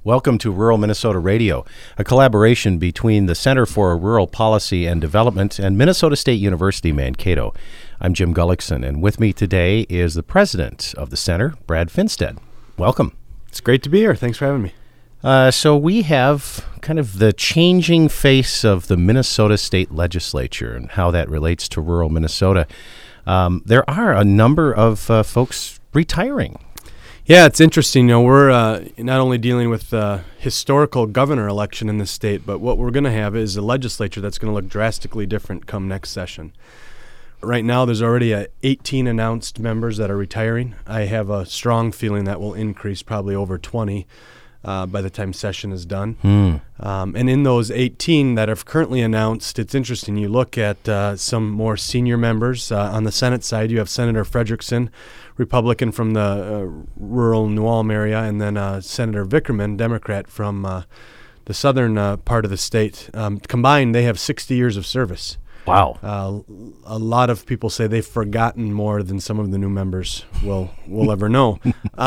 Welcome to Rural Minnesota Radio, a collaboration between the Center for Rural Policy and Development and Minnesota State University, Mankato. I'm Jim Gullickson, and with me today is the president of the center, Brad Finstead. Welcome. It's great to be here. Thanks for having me. So we have kind of the changing face of the Minnesota State Legislature and how that relates to rural Minnesota. There are a number of folks retiring. Yeah, it's interesting. We're not only dealing with the historical governor election in the state, but what we're going to have is a legislature that's going to look drastically different come next session. Right now, there's already 18 announced members that are retiring. I have a strong feeling that will increase probably over 20 by the time session is done. And in those 18 that are currently announced, it's interesting. You look at some more senior members. On the Senate side, you have Senator Frederickson, Republican from the rural New Ulm area, and then Senator Vickerman, Democrat from the southern part of the state. Combined, they have 60 years of service. Wow. A lot of people say they've forgotten more than some of the new members will ever know.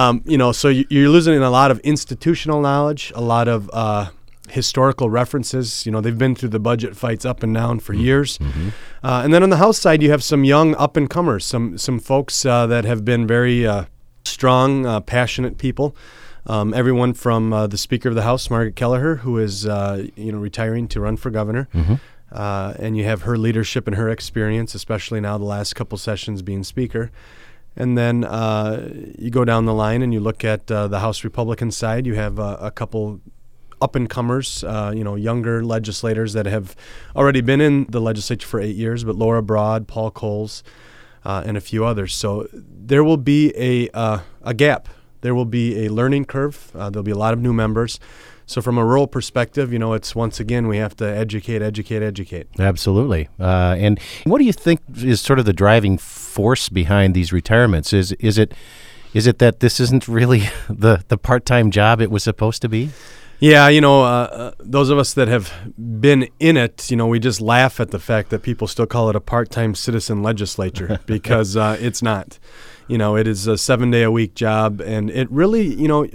So you're losing a lot of institutional knowledge, a lot of historical references. They've been through the budget fights up and down for years. Mm-hmm. And then on the House side, you have some young up-and-comers, some folks that have been very strong, passionate people. Everyone from the Speaker of the House, Margaret Kelleher, who is retiring to run for governor. Mm-hmm. And you have her leadership and her experience, especially now the last couple sessions being Speaker. And then you go down the line and you look at the House Republican side. You have a couple up-and-comers, younger legislators that have already been in the legislature for 8 years, but Laura Broad, Paul Coles, and a few others. So there will be a gap. There will be a learning curve. There'll be a lot of new members. So from a rural perspective, it's once again, we have to educate. Absolutely. And what do you think is sort of the driving force behind these retirements? Is it that this isn't really the part-time job it was supposed to be? Yeah, those of us that have been in it, we just laugh at the fact that people still call it a part-time citizen legislature because it's not. It is a 7-day-a-week job, and it really,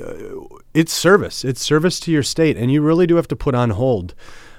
it's service. It's service to your state, and you really do have to put on hold.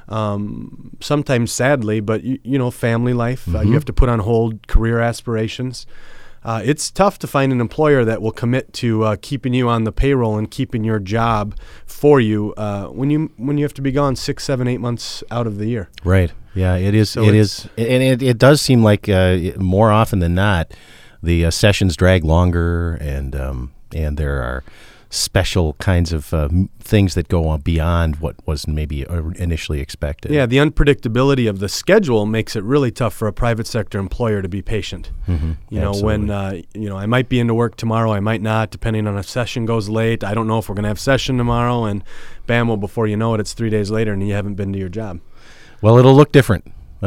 Sometimes sadly, but, family life, mm-hmm. You have to put on hold career aspirations. It's tough to find an employer that will commit to keeping you on the payroll and keeping your job for you when you have to be gone 6, 7, 8 months out of the year. Right. Yeah, it is. So it is, and it does seem like more often than not, the sessions drag longer, and there are special kinds of things that go on beyond what was maybe initially expected. Yeah, the unpredictability of the schedule makes it really tough for a private sector employer to be patient. Mm-hmm. When I might be into work tomorrow, I might not, depending on if session goes late. I don't know if we're going to have session tomorrow, and bam, well, before you know it, it's 3 days later, and you haven't been to your job. Well, it'll look different.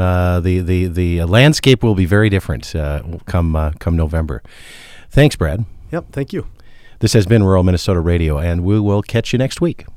The landscape will be very different come November. Thanks, Brad. Yep, thank you. This has been Rural Minnesota Radio, and we will catch you next week.